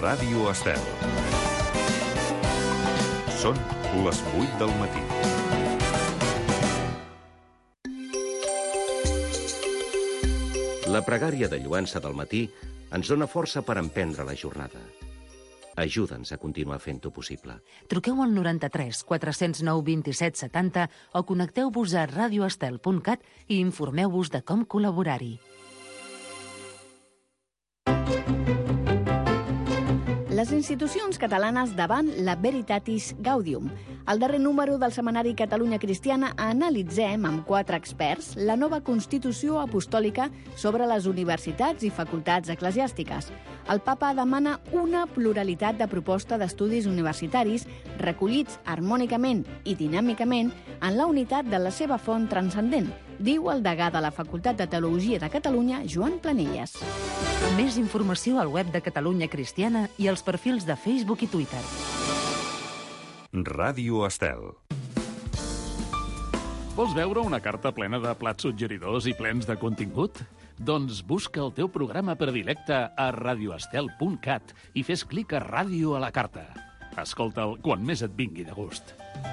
Ràdio Estel. Són les 8 del matí. La pregària de lluança del matí ens dona força per emprendre la jornada. Ajuda'ns a continuar fent-ho possible. Truqueu al 93 409 27 70 o connecteu-vos a radioestel.cat i informeu-vos de com col·laborar-hi. Les institucions catalanes davant la Veritatis Gaudium. Al darrer número del setmanari Catalunya Cristiana analitzem amb 4 experts la nova Constitució Apostòlica sobre les universitats i facultats eclesiàstiques. El papa demana una pluralitat de proposta d'estudis universitaris recollits harmònicament i dinàmicament en la unitat de la seva font transcendent, diu el degà de la Facultat de Teologia de Catalunya, Joan Planelles. Més informació al web de Catalunya Cristiana i als perfils de Facebook i Twitter. Ràdio Estel. Vols veure una carta plena de plats suggeridors i plens de contingut? Doncs busca el teu programa predilecte a radioestel.cat i fes clic a Ràdio a la carta. Escolta'l quan més et vingui de gust.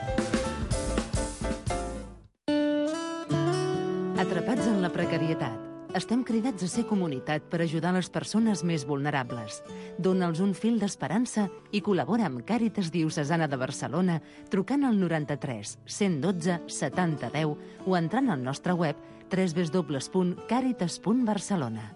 Atrapats en la precarietat. Estem cridats a ser comunitat per ajudar les persones més vulnerables. Dóna'ls un fil d'esperança i col·labora amb Càritas Diocesana de Barcelona trucant al 93 112 70 10 o entrant al nostre web www.caritas.barcelona.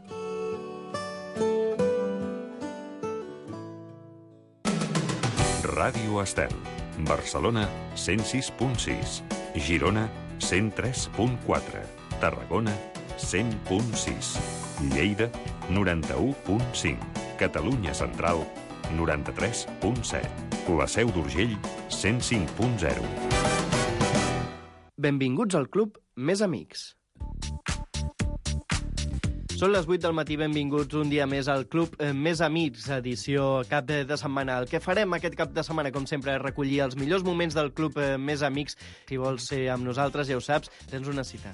Ràdio Estel. Barcelona, 106.6. Girona, 103.4. Tarragona, 100.6. Lleida, 91.5. Catalunya Central, 93.7. La Seu d'Urgell, 105.0. Benvinguts al club Més Amics. Són les 8 del matí, benvinguts un dia més al club Més Amics, edició cap de setmana. El que farem aquest cap de setmana, com sempre, és recollir els millors moments del club Més Amics. Si vols ser amb nosaltres, ja ho saps, tens una cita.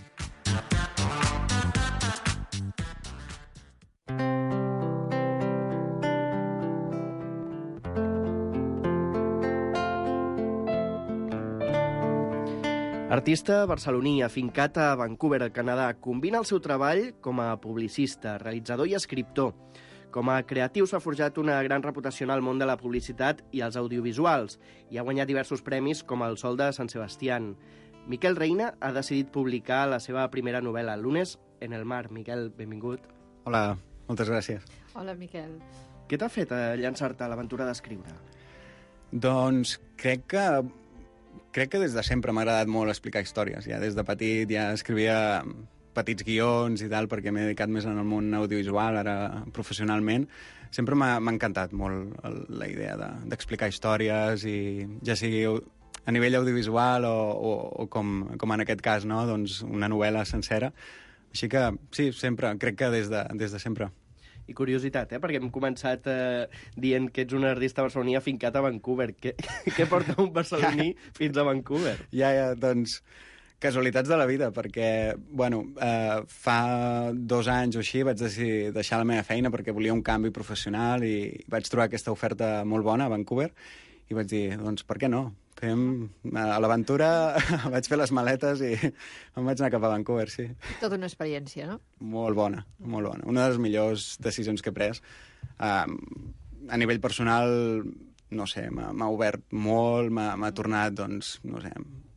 Artista barceloní afincat a Vancouver, al Canadà, combina el seu treball com a publicista, realitzador i escriptor. Com a creatiu s'ha forjat una gran reputació en el món de la publicitat i els audiovisuals i ha guanyat diversos premis com el Sol de Sant Sebastián. Miquel Reina ha decidit publicar la seva primera novel·la, Lunes en el mar. Miquel, benvingut. Hola, moltes gràcies. Hola, Miquel. Què t'ha fet llançar-te a l'aventura d'escriure? Doncs crec que des de sempre m'ha agradat molt explicar històries. Ja des de petit ja escrivia petits guions i tal, perquè m'he dedicat més en el món audiovisual, ara professionalment. Sempre m'ha encantat molt la idea d'explicar històries, i ja sigui a nivell audiovisual o com en aquest cas, no? Doncs una novel·la sencera. Així que sí, sempre, crec que des de sempre. I curiositat, perquè hem començat dient que ets un artista barceloní afincat a Vancouver. Què porta un barceloní fins a Vancouver? Ja, doncs, casualitats de la vida, perquè, fa 2 anys o així vaig decidir deixar la meva feina perquè volia un canvi professional i vaig trobar aquesta oferta molt bona a Vancouver i vaig dir, doncs, per què no? A l'aventura vaig fer les maletes i em vaig anar cap a Vancouver, sí. Tota una experiència, no? Molt bona, molt bona. Una de les millors decisions que he pres. A nivell personal, no sé, m'ha obert molt, m'ha tornat, doncs, no sé,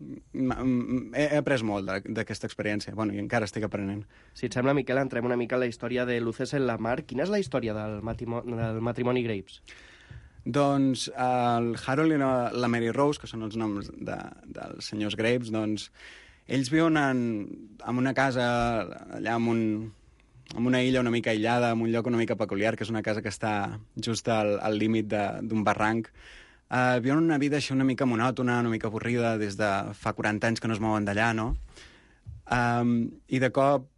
he après molt d'aquesta experiència. I encara estic aprenent. Si et sembla, Miquel, entrem una mica en la història de Luces en la mar. Quina és la història del matrimoni Graves? Doncs el Harold i la Mary Rose, que són els noms dels senyors Graves, doncs ells viuen en una casa allà en una illa una mica aïllada, en un lloc una mica peculiar, que és una casa que està just al límit d'un barranc. Viuen una vida així una mica monòtona, una mica avorrida, des de fa 40 anys que no es mouen d'allà, no? I de cop,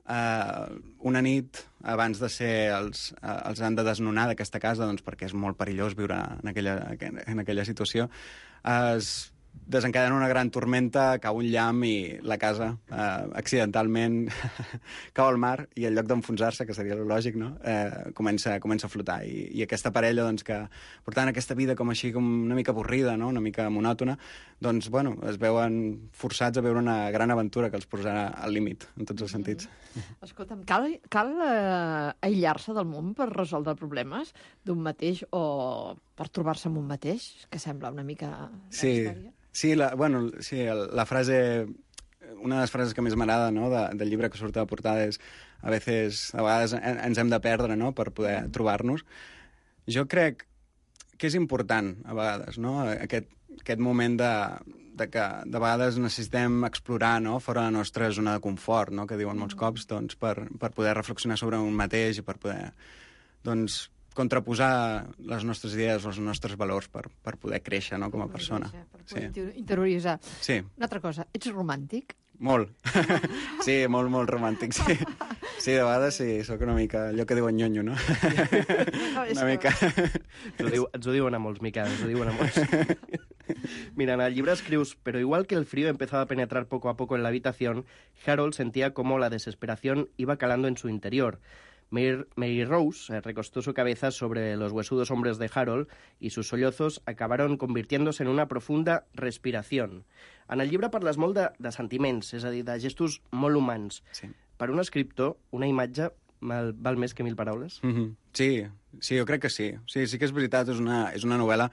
una nit, abans de ser els han de desnonar d'aquesta casa, doncs perquè és molt perillós viure en aquella situació, es desencadena una gran tormenta, cau un llamp i la casa accidentalment cau al mar i en lloc d'enfonsar-se, que seria el lògic, no? Comença a flotar. I aquesta parella, doncs, que portant aquesta vida com així, com una mica avorrida, no? Una mica monòtona, doncs, bueno, es veuen forçats a veure una gran aventura que els posarà al límit, en tots els sentits. Escolta'm, cal aïllar-se del món per resoldre problemes d'un mateix o per trobar-se amb un mateix, que sembla una mica la història? Sí, la frase... Una de les frases que més m'agrada, no, del llibre que surt a la portada és a vegades ens hem de perdre, no?, per poder trobar-nos. Jo crec que és important, a vegades, no?, aquest moment de que de vegades necessitem explorar, no?, fora de la nostra zona de confort, no?, que diuen molts cops, doncs, per poder reflexionar sobre un mateix i per poder, doncs, contraposar les nostres idees, els nostres valors per poder créixer, no?, com a persona. Per poder interioritzar. Sí. Una altra cosa, ets romàntic? Molt. Sí, molt romàntic, sí. Sí, de vegades sí, sóc una mica allò que diuen nyonyo, no? Una mica. Ens ho diuen a molts, Miquel, ens ho diuen a molts. Mira, en el llibre escrius, pero igual que el frío empezaba a penetrar poco a poco en la habitación, Harold sentía como la desesperación iba calando en su interior. Mary Rose recostó su cabeza sobre los huesudos hombros de Harold y sus sollozos acabaron convirtiéndose en una profunda respiración. En el llibre parles molt de sentiments, és a dir, de gestos molt humans. Sí. Per un escriptor, una imatge val més que 1000 paraules? Mm-hmm. Sí, jo crec que sí. Sí que és veritat, és una novel·la...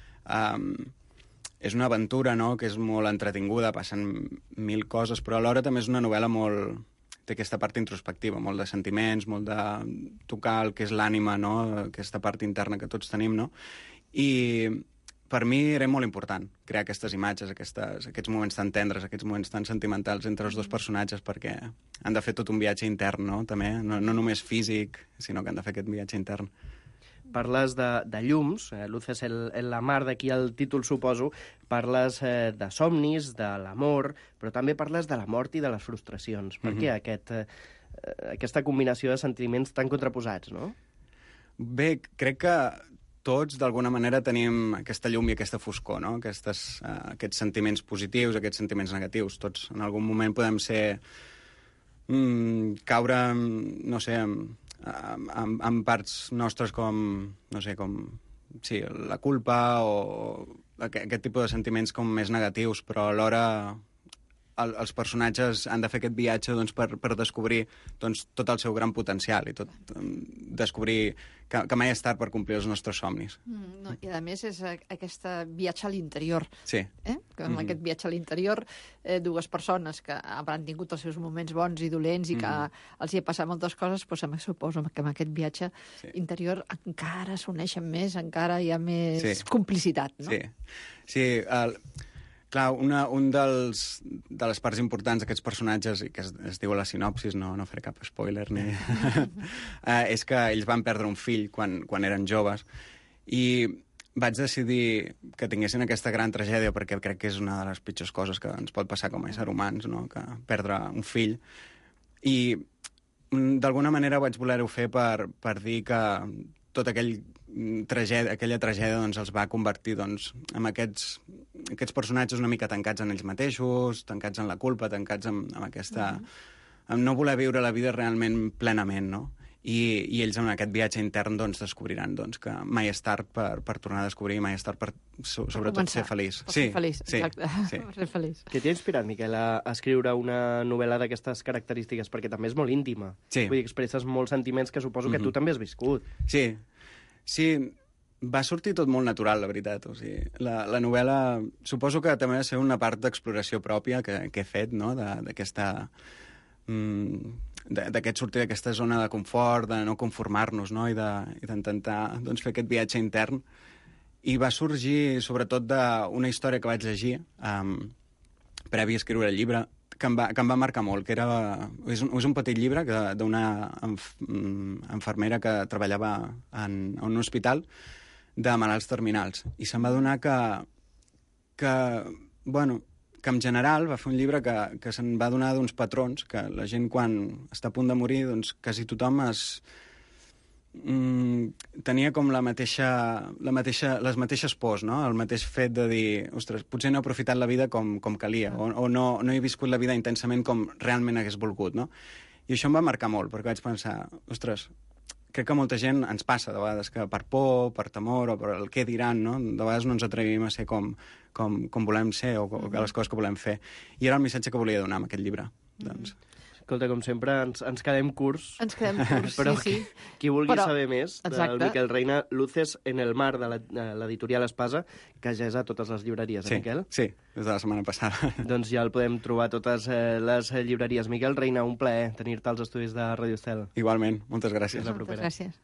és una aventura, no?, que és molt entretinguda, passen 1000 coses, però alhora també és una novel·la molt... té aquesta part introspectiva, molt de sentiments, molt de tocar el que és l'ànima, no?, aquesta part interna que tots tenim, no? I per mi era molt important crear aquestes imatges, aquests moments tan tendres, aquests moments tan sentimentals entre els dos personatges, perquè han de fer tot un viatge intern, no?, també, no només físic, sinó que han de fer aquest viatge intern. Parles de llums, Luces en la mar, d'aquí el títol, suposo. Parles de somnis, de l'amor, però també parles de la mort i de les frustracions. Per què aquesta combinació de sentiments tan contraposats, no? Bé, crec que tots, d'alguna manera, tenim aquesta llum i aquesta foscor, no? Aquests sentiments positius, aquests sentiments negatius. Tots, en algun moment, podem ser... caure, no sé... amb parts nostres com, no sé, com, sí, la culpa o aquest tipus de sentiments com més negatius, però alhora els personatges han de fer aquest viatge, doncs, per descobrir, doncs, tot el seu gran potencial i descobrir que mai és tard per complir els nostres somnis. No, i a més és aquest viatge a l'interior. Sí. Que en aquest viatge a l'interior, dues persones que hauran tingut els seus moments bons i dolents i que els hi ha passat moltes coses, doncs suposo que amb aquest viatge interior encara s'uneixen més, encara hi ha més complicitat, no? Sí. Clar, un de les parts importants d'aquests personatges, i que es diu a la sinopsis, no faré cap spoiler, és que ells van perdre un fill quan eren joves, i vaig decidir que tinguessin aquesta gran tragèdia, perquè crec que és una de les pitjors coses que ens pot passar com a éssers humans, no?, que perdre un fill. I d'alguna manera vaig voler-ho fer per dir que tota aquella tragèdia doncs, els va convertir doncs, en aquests personatges una mica tancats en ells mateixos, tancats en la culpa, tancats en aquesta... en no voler viure la vida realment plenament, no? I ells en aquest viatge intern doncs, descobriran doncs, que mai és tard per tornar a descobrir, mai és tard per sobretot ser feliç. Ser feliç, exacte. Ser feliç. Què t'ha inspirat, Miquel, a escriure una novel·la d'aquestes característiques? Perquè també és molt íntima. Sí. Vull dir, expresses molts sentiments que suposo que tu també has viscut. Sí, va sortir tot molt natural, la veritat. O sigui, la novel·la suposo que també va ser una part d'exploració pròpia que he fet, no?, d'aquesta... d'aquest sortir d'aquesta zona de confort, de no conformar-nos, no?, i d'intentar doncs, fer aquest viatge intern. I va sorgir sobretot d'una història que vaig llegir previ a escriure el llibre, que em va marcar molt, que és un petit llibre d'una infermera que treballava en un hospital de malalts terminals. I se'm va adonar que en general va fer un llibre que se'n va donar d'uns patrons, que la gent quan està a punt de morir, doncs quasi tothom tenia com les mateixes pors, no? El mateix fet de dir, ostres, potser no he aprofitat la vida com calia, o no he viscut la vida intensament com realment hagués volgut, no? I això em va marcar molt, perquè vaig pensar, ostres, crec que molta gent ens passa, de vegades, que per por, per temor, o per el què diran, no? De vegades no ens atrevim a ser com volem ser, o les coses que volem fer. I era el missatge que volia donar amb aquest llibre, doncs. Escolta, com sempre, ens quedem curts. Ens quedem curts, però sí. Qui vulgui saber més exacte. del Miquel Reina, Luces en el mar, de l'editorial Espasa, que ja és a totes les llibreries, Miquel? Sí, des de la setmana passada. Doncs ja el podem trobar a totes les llibreries. Miquel Reina, un plaer tenir-te als estudis de Radio Estel. Igualment, moltes gràcies. Fins la propera. Moltes gràcies.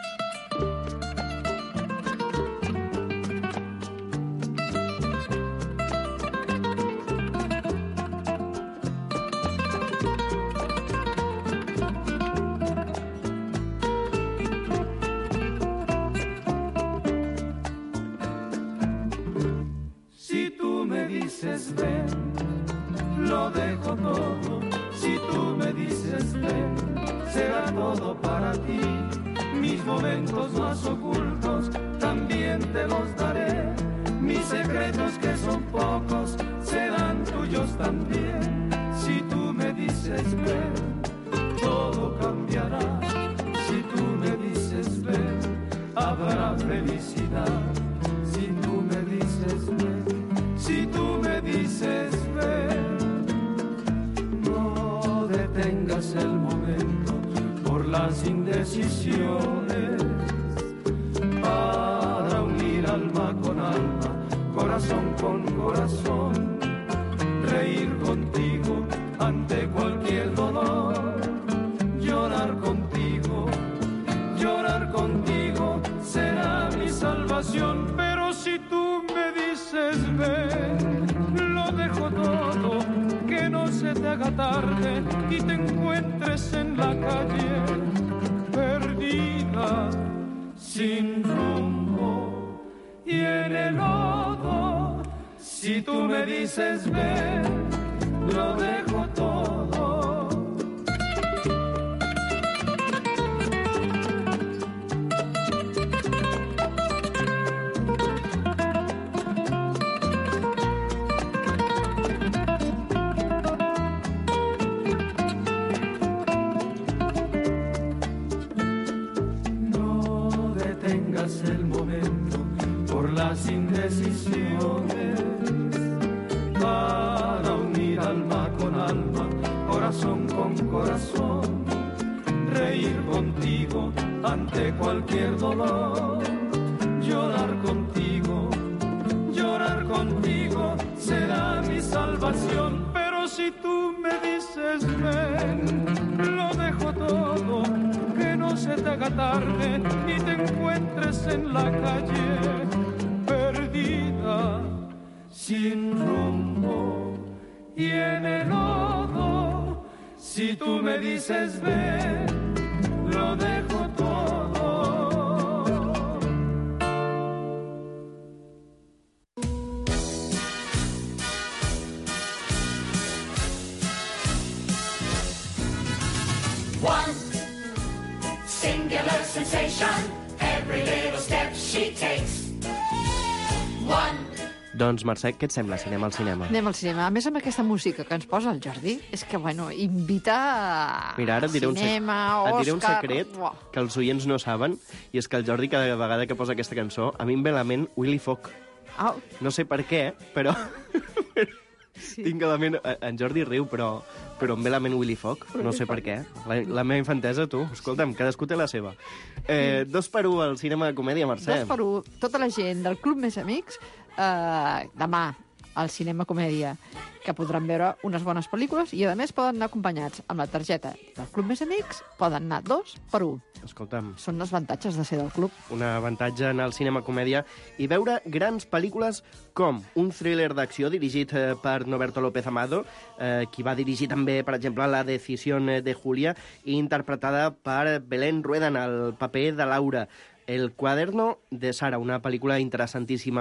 Lo dejo todo, si tú me dices ven, será todo para ti. Mis momentos más ocultos también te los daré. Mis secretos que son pocos serán tuyos también. Si tú me dices ven, todo cambiará. Si tú me dices ven, habrá felicidad. Si tú me dices ven, si tú me dices ven, no detengas el momento por las indecisiones, para unir alma con alma, corazón con corazón, reír contigo ante cualquier dolor, llorar contigo será mi salvación. Pero si tú me dices ven, lo dejo todo, que no se te haga tarde y te encuentres en la calle perdida, sin rumbo y en el lodo. Si tú me dices ven, lo dejo todo. El momento por las indecisiones, para unir alma con alma, corazón con corazón, reír contigo ante cualquier dolor, llorar contigo será mi salvación. Pero si tú me dices ven, lo dejo todo, que no se te haga tarde y te encuentres en la calle perdida, sin rumbo y en el lodo. Si tú me dices ven, lo dejo todo. One singular sensation, every little step she takes. One. Doncs, Mercè, què et sembla si anem al cinema? Anem al cinema. A més, amb aquesta música que ens posa el Jordi, és que, bueno, invita a Mira, ara et diré cinema, et diré un Òscar... secret que els oients no saben, i és que el Jordi, cada vegada que posa aquesta cançó, a mi em ve a la ment Willy Fogg. Oh. No sé per què, però... Sí. Tinc a la ment... En Jordi riu, però em ve a la ment Willy Fogg. No sé per què. La meva infantesa, tu. Escolta'm, cadascú té la seva. 2x1 al cinema de comèdia, Mercè. 2x1. Tota la gent del Club Més Amics, demà al cinema comèdia, que podran veure unes bones pel·lícules i, a més, poden anar acompanyats amb la targeta del Club Més Amics, poden anar 2x1. Escolta'm. Són els avantatges de ser del club. Un avantatge anar al cinema comèdia i veure grans pel·lícules com un thriller d'acció dirigit per Noberto López Amado, qui va dirigir també, per exemple, La Decisión de Julia, i interpretada per Belén Rueda en el paper de Laura. El cuaderno de Sara, una pel·lícula interessantíssima.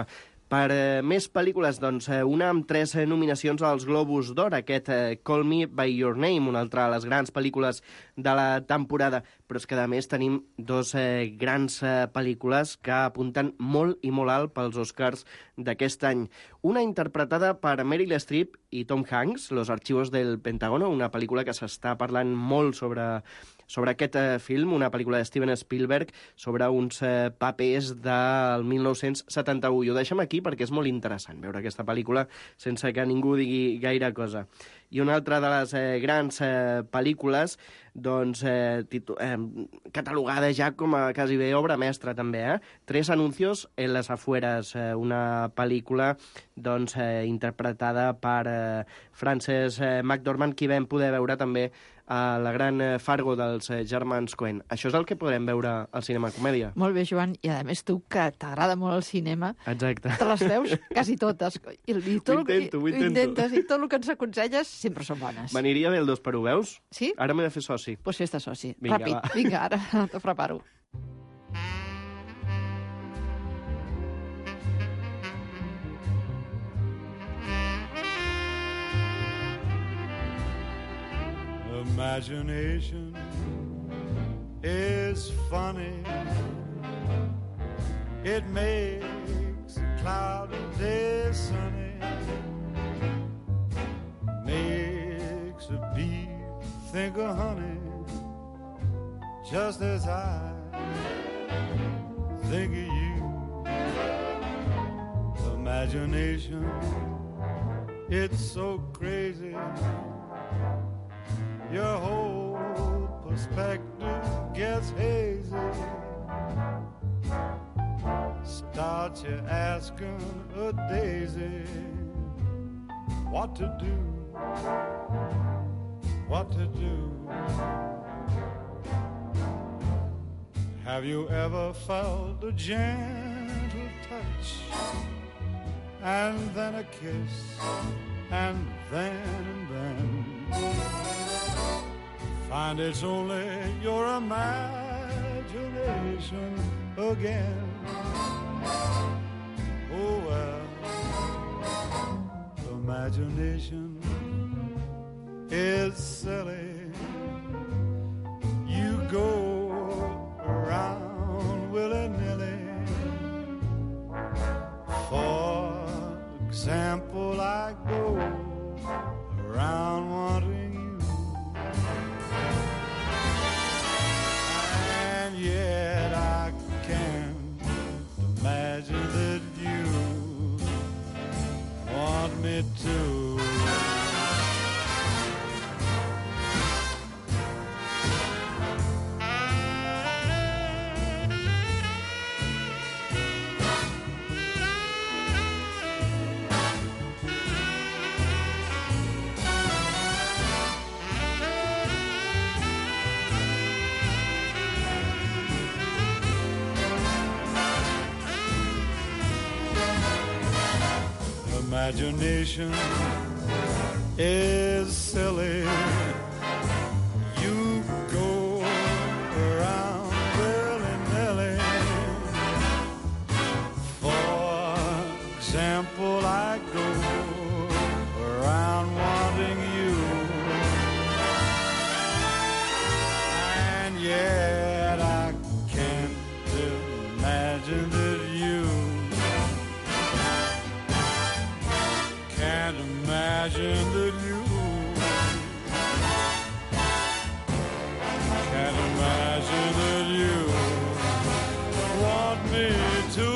Per més pel·lícules, doncs, una amb 3 nominacions als Globus d'Or, aquest Call Me By Your Name, una altra de les grans pel·lícules de la temporada. Però és que, a més, tenim 2 grans pel·lícules que apunten molt i molt alt pels Oscars d'aquest any. Una interpretada per Meryl Streep i Tom Hanks, Los Archivos del Pentágono, una pel·lícula que s'està parlant molt sobre aquest film, una pel·lícula de Steven Spielberg sobre uns papers del 1971. I ho deixem aquí perquè és molt interessant veure aquesta pel·lícula sense que ningú digui gaire cosa. I una altra de les grans pel·lícules, doncs, catalogada ja com a quasi bé obra mestra, també, Tres anuncios en las afueras, una pel·lícula doncs, interpretada per Frances McDormand, qui vam poder veure també a la gran Fargo dels germans Coen. Això és el que podrem veure al Cinema Comèdia. Molt bé, Joan, i a més tu, que t'agrada molt el cinema, exacte, te les veus quasi totes. I ho intento. I tot el que ens aconselles sempre són bones. M'aniria bé el 2x1, veus? Sí? Ara m'he de fer soci. Doncs fes-te soci. Vinga, ràpid. Va. Vinga, ara t'ho preparo. Imagination is funny. It makes a cloudy day sunny. Makes a bee think of honey, just as I think of you. Imagination, it's so crazy. Your whole perspective gets hazy. Start you asking a daisy what to do, what to do. Have you ever felt a gentle touch, and then a kiss, and then find it's only your imagination again? Oh well, imagination is silly. You go around willy-nilly. For example, I go around wanting you, and yet I can't imagine that you want me to. Imagination is silly. You go around willy-nilly. For example, I go around wanting you, and yet I can't imagine that you can't imagine that you can't imagine that you want me to.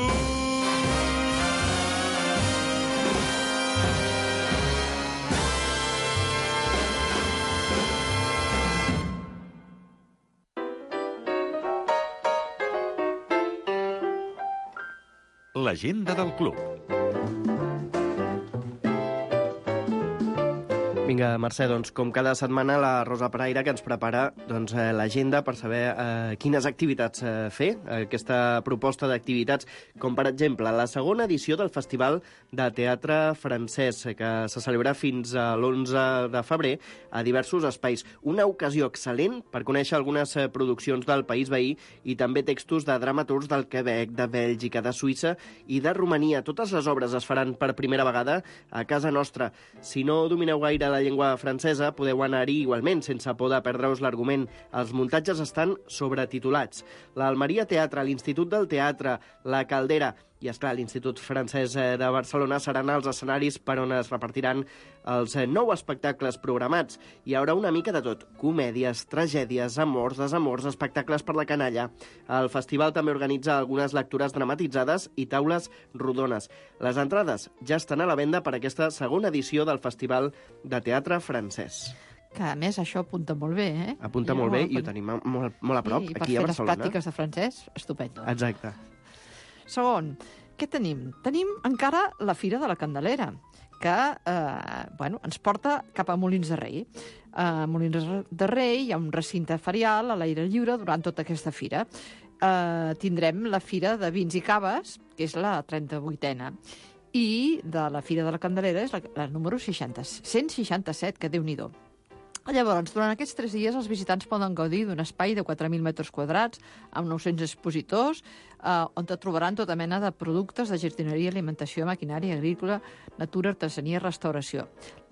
L'agenda del club. Vinga, Mercè, doncs, com cada setmana, la Rosa Paraire que ens prepara l'agenda per saber quines activitats fer, aquesta proposta d'activitats, com per exemple la segona edició del Festival de Teatre Francès, que se celebra fins a l'11 de febrer a diversos espais. Una ocasió excel·lent per conèixer algunes produccions del país veí i també textos de dramaturgs del Quebec, de Bèlgica, de Suïssa i de Romania. Totes les obres es faran per primera vegada a casa nostra. Si no domineu gaire la llengua francesa, podeu anar-hi igualment, sense por de perdre-us l'argument. Els muntatges estan sobretitulats. L'Almeria Teatre, l'Institut del Teatre, la Caldera i, esclar, l'Institut Francès de Barcelona seran els escenaris per on es repartiran els 9 espectacles programats. Hi haurà una mica de tot: comèdies, tragèdies, amors, desamors, espectacles per la canalla. El festival també organitza algunes lectures dramatitzades i taules rodones. Les entrades ja estan a la venda per aquesta segona edició del Festival de Teatre Francès. Que, a més, això apunta molt bé, eh? Apunta molt bé i ho tenim molt a prop, aquí a Barcelona. I per fer les pràctiques de francès, estupendo. Exacte. Segon, què tenim? Tenim encara la Fira de la Candelera, que ens porta cap a Molins de Rei. A Molins de Rei hi ha un recinte ferial a l'aire lliure durant tota aquesta fira. Tindrem la Fira de Vins i Caves, que és la 38a, i de la Fira de la Candelera és la número 167, que Déu-n'hi-do. Llavors, durant aquests 3 dies, els visitants poden gaudir d'un espai de 4.000 metres quadrats, amb 900 expositors, on trobaran tota mena de productes de jardineria, alimentació, maquinària agrícola, natura, artesania i restauració.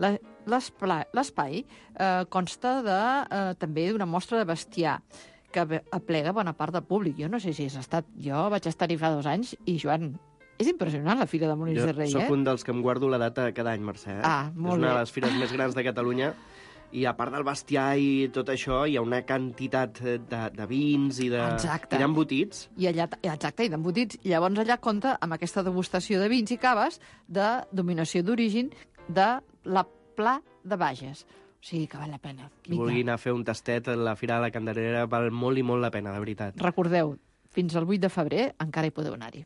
L'espai consta també d'una mostra de bestiar, que aplega bona part del públic. Jo no sé si has estat... Jo vaig estar-hi fa 2 anys i, Joan, és impressionant la Fira de Molins de Rei, Jo sóc un dels que em guardo la data cada any, Mercè. Molt bé. És una de les fires més grans de Catalunya. I a part del bestiar i tot això, hi ha una quantitat de vins i d'embotits. Exacte, i d'embotits. I llavors allà compta amb aquesta degustació de vins i caves de dominació d'origen de la Pla de Bages. O sigui que val la pena. Qui vulgui anar a fer un tastet a la Fira de la Candelera val molt i molt la pena, de veritat. Recordeu, fins al 8 de febrer encara hi podeu anar-hi.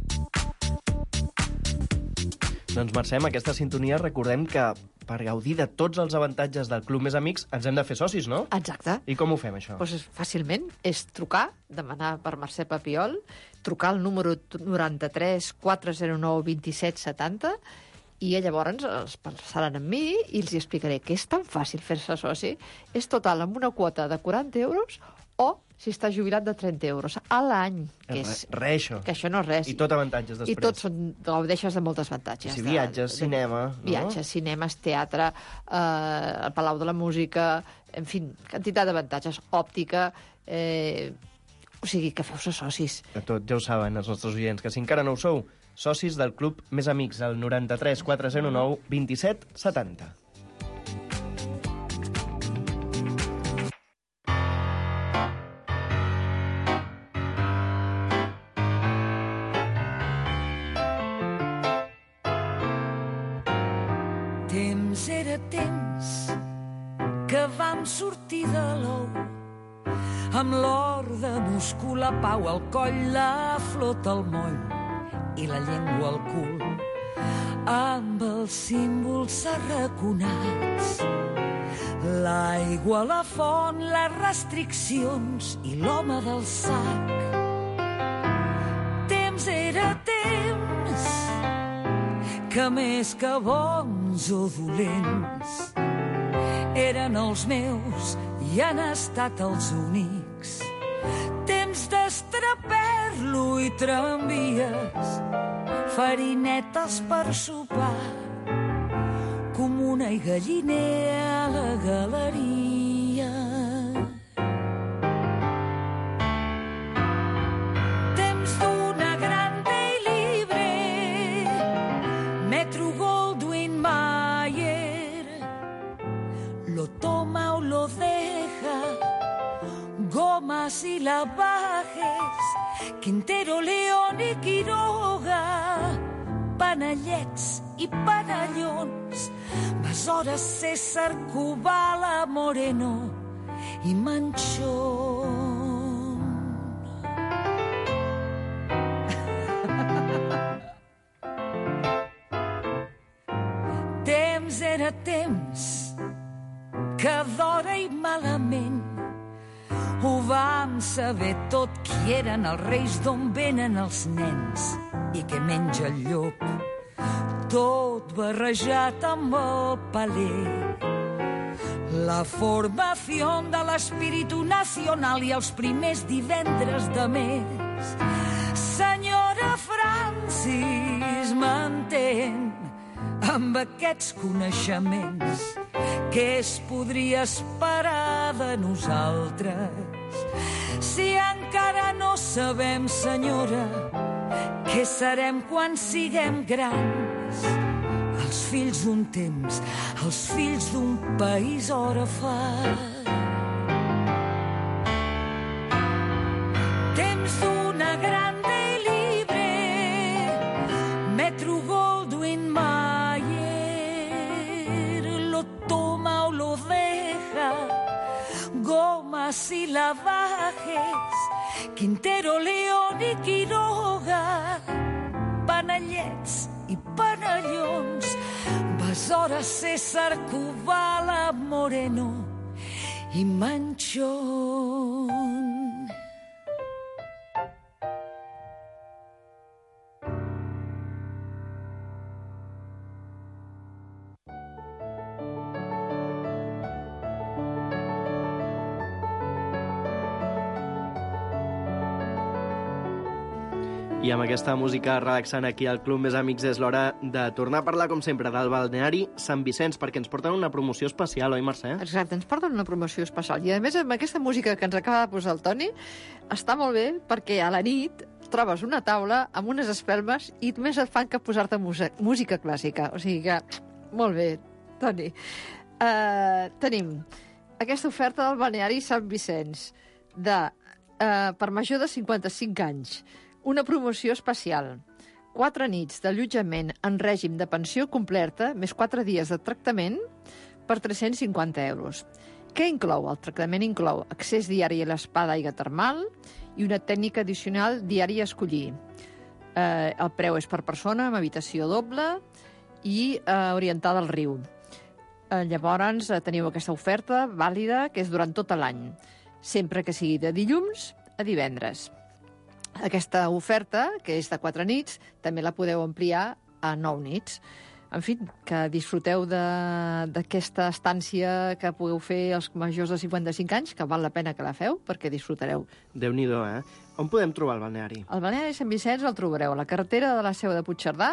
Doncs, Mercè, amb aquesta sintonia recordem que per gaudir de tots els avantatges del Club Més Amics ens hem de fer socis, no? Exacte. I com ho fem, això? Doncs fàcilment. És trucar, demanar per Mercè Papiol, trucar al número 93 409 27 70 i llavors els passaran amb mi i els explicaré que és tan fàcil fer-se soci. És total amb una quota de 40 euros o si està jubilat de 30 euros a l'any. Això. Que això no és res. I tot avantatges després. I tots gaudeixes de moltes avantatges. Si viatges, cinema... Viatges, cinemes, teatre, el Palau de la Música, en fi, quantitat d'avantatges, òptica... O sigui, que feu-se socis. De tot, ja ho saben els nostres oients, que si encara no ho sou, socis del Club Més Amics, al 93 409 27 70. Temps era temps que vam sortir de l'ou amb l'or de Moscou, la pau al coll, la flota al moll i la llengua al cul, amb els símbols arraconats, l'aigua a la font, les restriccions i l'home del sac. Temps era temps que més que bons o dolents eren els meus i han estat els únics. Temps d'estraperlo i tramvies, farinetes per sopar, comuna i galliner a la galeria. Temps d'una grande i libre, Metro Goldwyn Mayer, lo toma o lo deja, Gomas y Lavajes, Quintero, León i Quiroga, panellets i panellons, Besores, César, Kubala, Moreno i Manchón. Temps era temps vam saber tot qui eren els reis, d'on venen els nens i què menja el llop. Tot barrejat amb el paler. La formació de l'espíritu nacional i els primers divendres de mes. Senyora Francis, m'entén amb aquests coneixements. Què es podria esperar de nosaltres? Si encara no sabem, senyora, què serem quan siguem grans? Els fills d'un temps, els fills d'un país orfà. Temps d'una grande i libre, Metro Goldwyn Mayer, lo toma o lo deja, Gomas y Lavajes, Quintero, León i Quiroga, panellets i panellons, Besora, César, Kubala, Moreno i Manchón. I amb aquesta música relaxant aquí al Club Més Amics és l'hora de tornar a parlar, com sempre, del balneari Sant Vicenç, perquè ens porten una promoció especial, oi, Mercè? Exacte, ens porten una promoció especial. I, a més, amb aquesta música que ens acaba de posar el Toni, està molt bé perquè a la nit trobes una taula amb unes espelmes i només et fan que posar-te música clàssica. O sigui que, molt bé, Toni. Tenim aquesta oferta del balneari Sant Vicenç per major de 55 anys. Una promoció especial. 4 nits d'allotjament en règim de pensió completa, més 4 dies de tractament, per 350 euros. Què inclou? El tractament inclou accés diari a l'espa d'aigua termal i una tècnica addicional diària a escollir. El preu és per persona, amb habitació doble i orientada al riu. Llavors, teniu aquesta oferta vàlida, que és durant tot l'any, sempre que sigui de dilluns a divendres. Aquesta oferta, que és de 4 nits, també la podeu ampliar a 9 nits. En fi, que disfruteu d'aquesta estància que pugueu fer els majors de 55 anys, que val la pena que la feu, perquè disfrutareu. Déu-n'hi-do, eh? On podem trobar el balneari? El balneari Sant Vicenç el trobareu a la carretera de la Seu de Puigcerdà.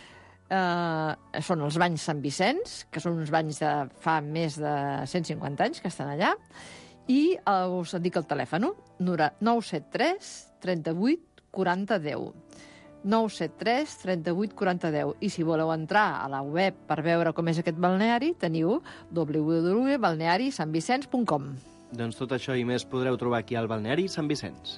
Són els banys Sant Vicenç, que són uns banys de fa més de 150 anys que estan allà. I us dic el telèfon, 973 38 40 10. 973 38 40 10. I si voleu entrar a la web per veure com és aquest balneari, teniu www.balnearisantvicenç.com. Doncs tot això i més podreu trobar aquí al balneari Sant Vicenç.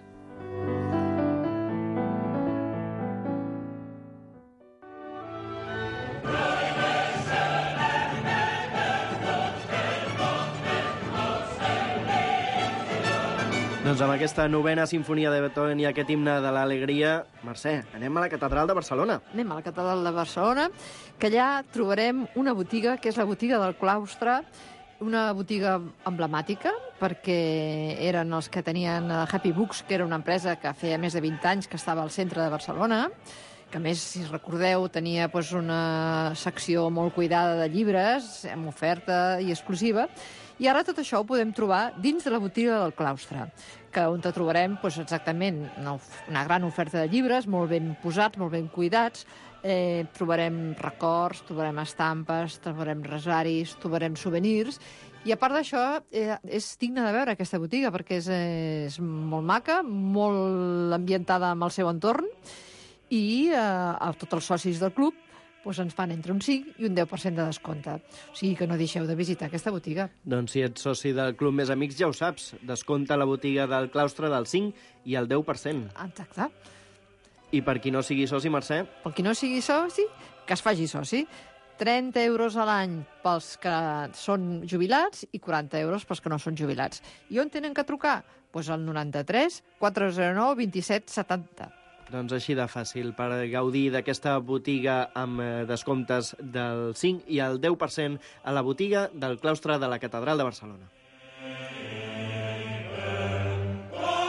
Doncs amb aquesta novena sinfonia de Beethoven i aquest himne de l'alegria, Mercè, anem a la Catedral de Barcelona. Anem a la Catedral de Barcelona, que allà trobarem una botiga, que és la botiga del claustre, una botiga emblemàtica, perquè eren els que tenien Happy Books, que era una empresa que feia més de 20 anys que estava al centre de Barcelona, que a més, si recordeu, tenia una secció molt cuidada de llibres, amb oferta i exclusiva, i ara tot això ho podem trobar dins de la botiga del claustre, que on trobarem exactament una gran oferta de llibres, molt ben posats, molt ben cuidats, trobarem records, trobarem estampes, trobarem rosaris, trobarem souvenirs, i a part d'això és digne de veure aquesta botiga perquè és molt maca, molt ambientada amb el seu entorn, i a tots els socis del club ens fan entre un 5 i un 10% de descompte. O sigui que no deixeu de visitar aquesta botiga. Doncs si ets soci del Club Més Amics ja ho saps, descompta la botiga del claustre del 5 i el 10%. Exacte. I per qui no sigui soci, Mercè? Per qui no sigui soci, que es faci soci. 30 euros a l'any pels que són jubilats i 40 euros pels que no són jubilats. I on tenen que trucar? Doncs al 93 409 27 70. Doncs així de fàcil, per gaudir d'aquesta botiga amb descomptes del 5 i el 10% a la botiga del claustre de la Catedral de Barcelona.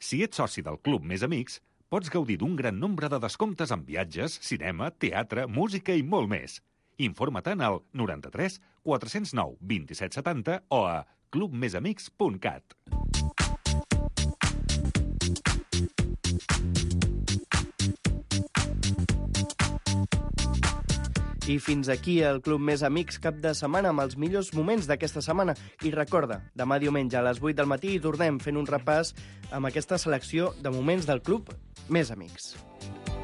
Si ets soci del Club Més Amics, pots gaudir d'un gran nombre de descomptes en viatges, cinema, teatre, música i molt més. Informa-te'n al 93 409 2770 o a clubmesamics.cat. I fins aquí el Club Més Amics cap de setmana amb els millors moments d'aquesta setmana. I recorda, demà diumenge a les 8 del matí hi tornem fent un repàs amb aquesta selecció de moments del Club Més Amics.